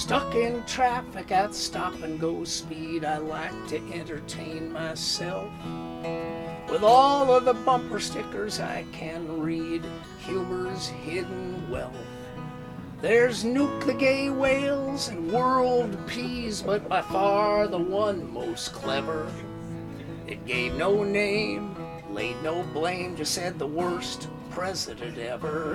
Stuck in traffic at stop and go speed, I like to entertain myself with all of the bumper stickers I can read, humor's hidden wealth. There's Nuke the Gay Whales and World Peace, but by far the one most clever. It gave no name, laid no blame, just said the worst president ever.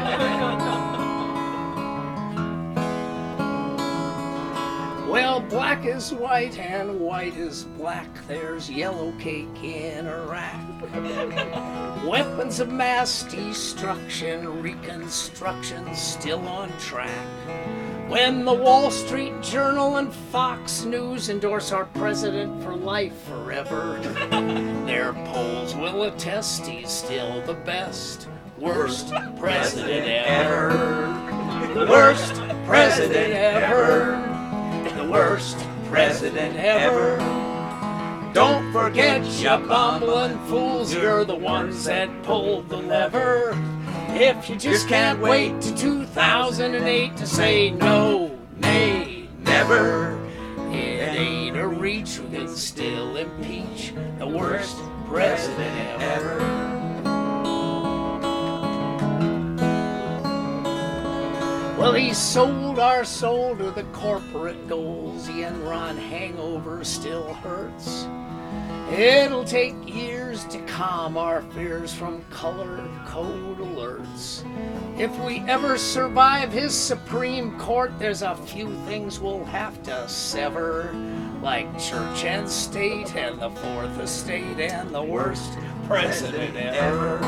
Well, black is white and white is black. There's yellow cake in Iraq. Weapons of mass destruction, reconstruction still on track. When the Wall Street Journal and Fox News endorse our president for life forever, their polls will attest he's still the best. Worst president ever. The worst president ever. The worst president ever. Don't forget, you bumbling fools, you're the ones that pulled the lever. If you just can't wait to 2008 to say no, nay, never, it ain't a reach, we can still impeach the worst president ever. Well, he sold our soul to the corporate goals. The Enron hangover still hurts. It'll take years to calm our fears from color code alerts. If we ever survive his Supreme Court, there's a few things we'll have to sever, like church and state and the Fourth Estate and the worst president ever.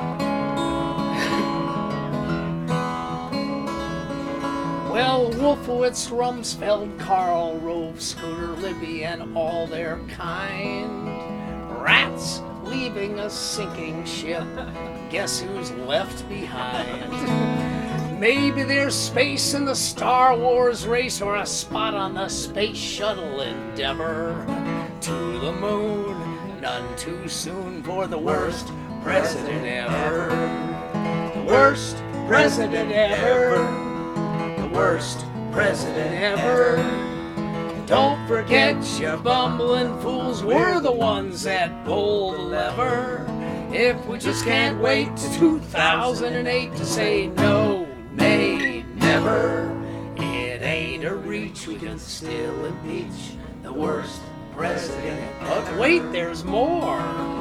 Well, Wolfowitz, Rumsfeld, Karl Rove, Scooter Libby, and all their kind. Rats leaving a sinking ship. Guess who's left behind? Maybe there's space in the Star Wars race or a spot on the Space Shuttle Endeavor. To the moon, none too soon for the worst president ever. The worst president ever. Worst president ever. Don't forget, you bumbling fools, we're the ones that pull the lever. If we just can't wait to 2008 to say no, nay, never, it ain't a reach, we can still impeach the worst president. But wait, there's more.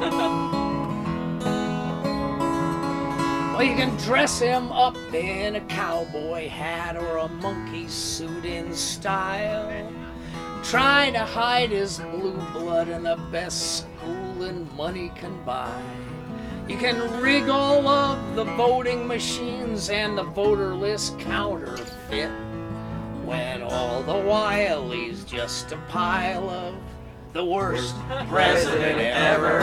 Well, you can dress him up in a cowboy hat or a monkey suit in style. Try to hide his blue blood in the best schooling money can buy. You can rig all of the voting machines and the voter list counterfeit, when all the while he's just a pile of the worst president ever.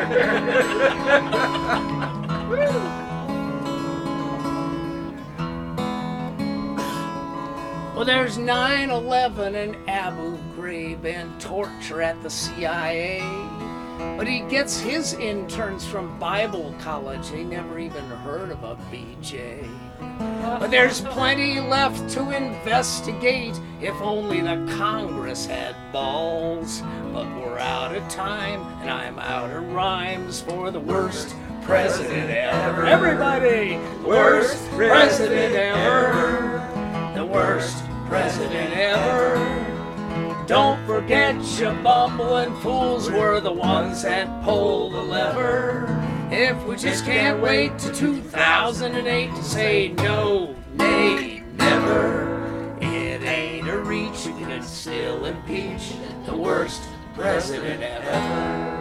Well, there's 9/11 and Abu Ghraib and torture at the CIA. But he gets his interns from Bible college. They never even heard of a BJ. But there's plenty left to investigate if only the Congress had balls. But we're out of time and I'm out of rhymes for the worst president ever. Everybody! Worst president ever. The worst president ever. Don't forget, you bumbling fools, we're the ones that pull the lever. If we just can't wait to 2008 to say no, nay, never, it ain't a reach, we can still impeach the worst president ever.